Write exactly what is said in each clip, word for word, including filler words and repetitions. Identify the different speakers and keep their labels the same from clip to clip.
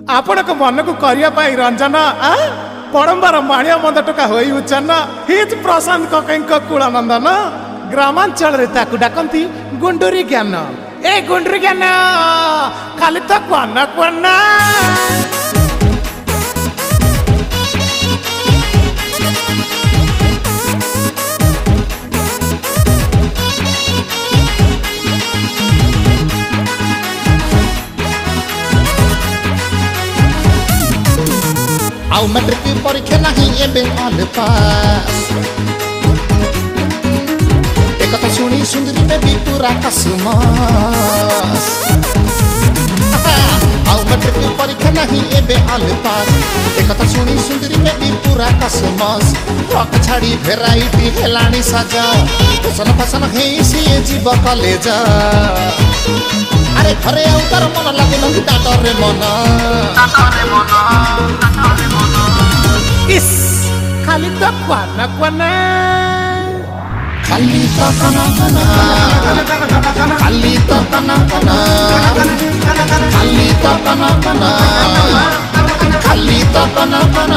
Speaker 1: आपण को मन को करिया पाई रंजन आ परंबार माणिया मंद टका होई उच्चन हिज प्रशांत ककैंक कुलानंदन ग्रामांचल रे ताकु डाकंती गुंडुरी ज्ञान ए गुंडुरी ज्ञान खाली तो क्वाना क्वाना
Speaker 2: आउ मैट्रिक परीक्षा नहीं एबे ऑल पास एक कथा सुनी सुंदरी बेबी पूरा कसमस आउ मैट्रिक परीक्षा नहीं एबे ऑल पास एक कथा सुनी सुंदरी बेबी पूरा कसमस रक छाड़ी भेराइटी हेलानी साजा फसन फसन हेई सिए जीव कॉलेज अरे घरे आउ तार मन लागु नही डाटरे मन डाटरे मन
Speaker 1: इस खाली तो क्वाना क्वाना
Speaker 2: खाली तो कना कना खाली तो कना कना खाली तो कना कना खाली तो कना कना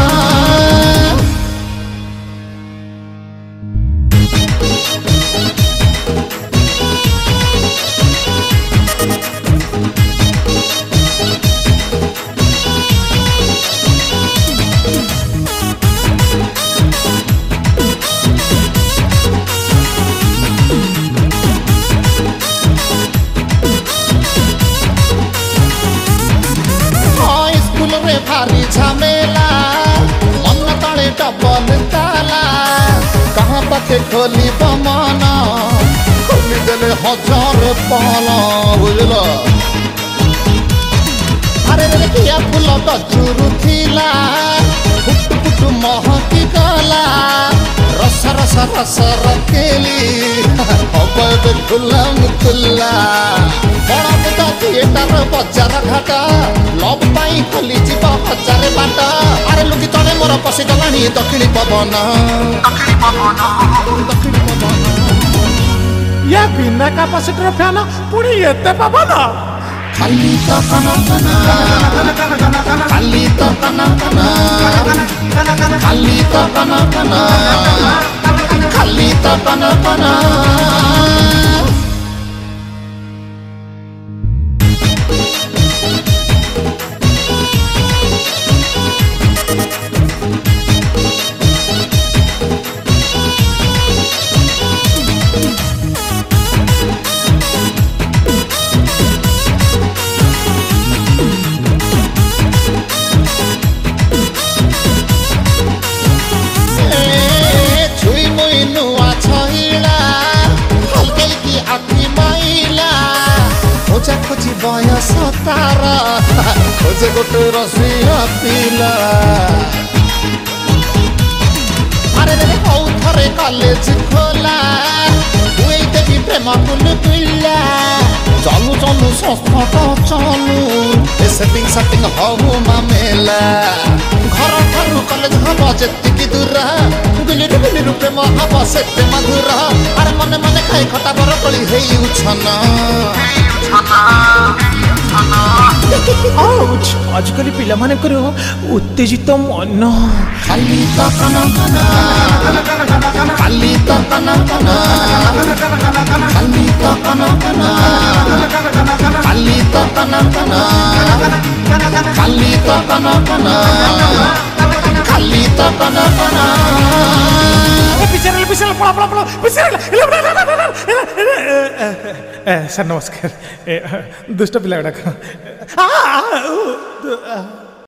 Speaker 2: भारी झमेला मन तले डबल ताला कहाँ पाखे खोली बमन खोली देले हजार पाला बुझल अरे रे किया फूल गजुरु थिला फुटु फुटु महकी गला रस रस रस रखेली अब खुला मुकुला बड़ा बुदा थिएटर बजार घाटा लव पाई खोली जीव हजार बाट अरे लुकी तले मोर पशि गलानी दक्षिणी पवन दक्षिणी पवन दक्षिणी पवन
Speaker 1: या बिना कैपेसिटर फैन पुणी एते पवन
Speaker 2: खाली तो कना कना खाली तो कना कना खाली तो कना कना खाली तो कना कना खोजी बयस तार खोजे गोटे रसिया पिला अरे रे हौ थरे कॉलेज खोला हुए देवी प्रेम कुल पिला चलू चलू संस्था चलू ए सेटिंग सेटिंग हबु मामेला घर ठारू कॉलेज हम जेतिकी दूर गुलिरु गुलिरु प्रेम हब सेते मधुर अरे मने मने खाई खटा बर कली हेई उछना
Speaker 1: आउच आजकल पिला माने करो उत्तेजित मन
Speaker 2: खाली तो कना कना खाली तो कना कना खाली तो कना कना खाली तो कना कना खाली तो कना कना खाली तो कना कना
Speaker 1: पिछले पिछले पड़ा पड़ा पड़ा पिछले सर नमस्कार दुष्ट पिला